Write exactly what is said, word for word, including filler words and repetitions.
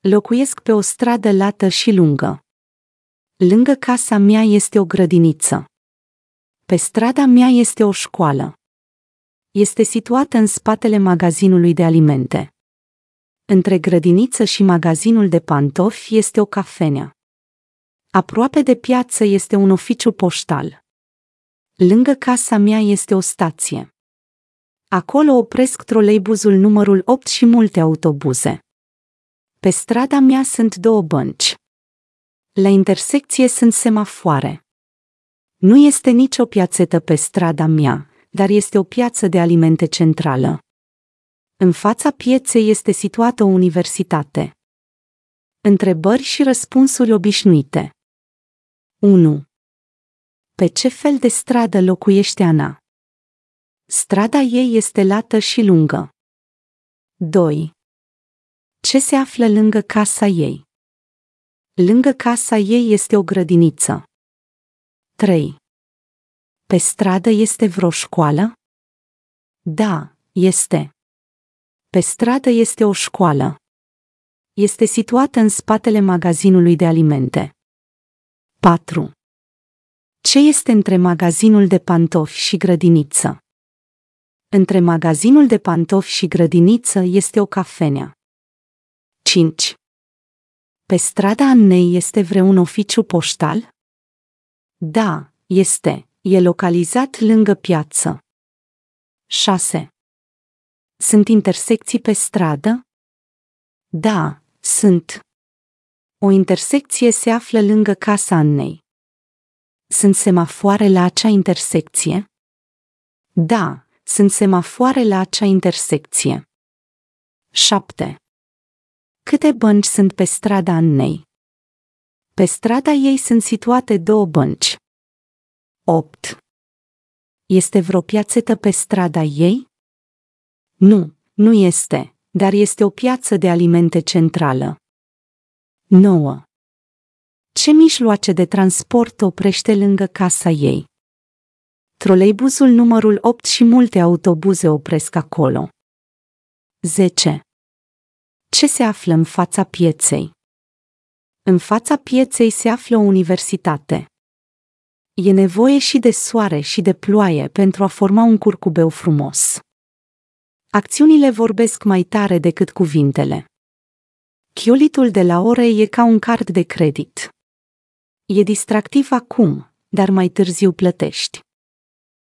Locuiesc pe o stradă lată și lungă. Lângă casa mea este o grădiniță. Pe strada mea este o școală. Este situată în spatele magazinului de alimente. Între grădiniță și magazinul de pantofi este o cafenea. Aproape de piață este un oficiu poștal. Lângă casa mea este o stație. Acolo opresc troleibuzul numărul opt și multe autobuze. Pe strada mea sunt două bănci. La intersecție sunt semafoare. Nu este nicio piațetă pe strada mea, dar este o piață de alimente centrală. În fața pieței este situată o universitate. Întrebări și răspunsuri obișnuite. unu. Pe ce fel de stradă locuiește Ana? Strada ei este lată și lungă. doi. Ce se află lângă casa ei? Lângă casa ei este o grădiniță. trei. Pe stradă este vreo școală? Da, este. Pe stradă este o școală. Este situată în spatele magazinului de alimente. patru. Ce este între magazinul de pantofi și grădiniță? Între magazinul de pantofi și grădiniță este o cafenea. cinci. Pe strada Annei este vreun oficiu poștal? Da, este. E localizat lângă piață. șase. Sunt intersecții pe stradă? Da, sunt. O intersecție se află lângă casa Annei. Sunt semafoare la acea intersecție? Da, sunt semafoare la acea intersecție. șapte. Câte bănci sunt pe strada Annei? Pe strada ei sunt situate două bănci. opt. Este vreo piațetă pe strada ei? Nu, nu este, dar este o piață de alimente centrală. nouă. Ce mijloace de transport oprește lângă casa ei? Troleibuzul numărul opt și multe autobuze opresc acolo. zece. Ce se află în fața pieței? În fața pieței se află o universitate. E nevoie și de soare și de ploaie pentru a forma un curcubeu frumos. Acțiunile vorbesc mai tare decât cuvintele. Chiolitul de la ore e ca un card de credit. E distractiv acum, dar mai târziu plătești.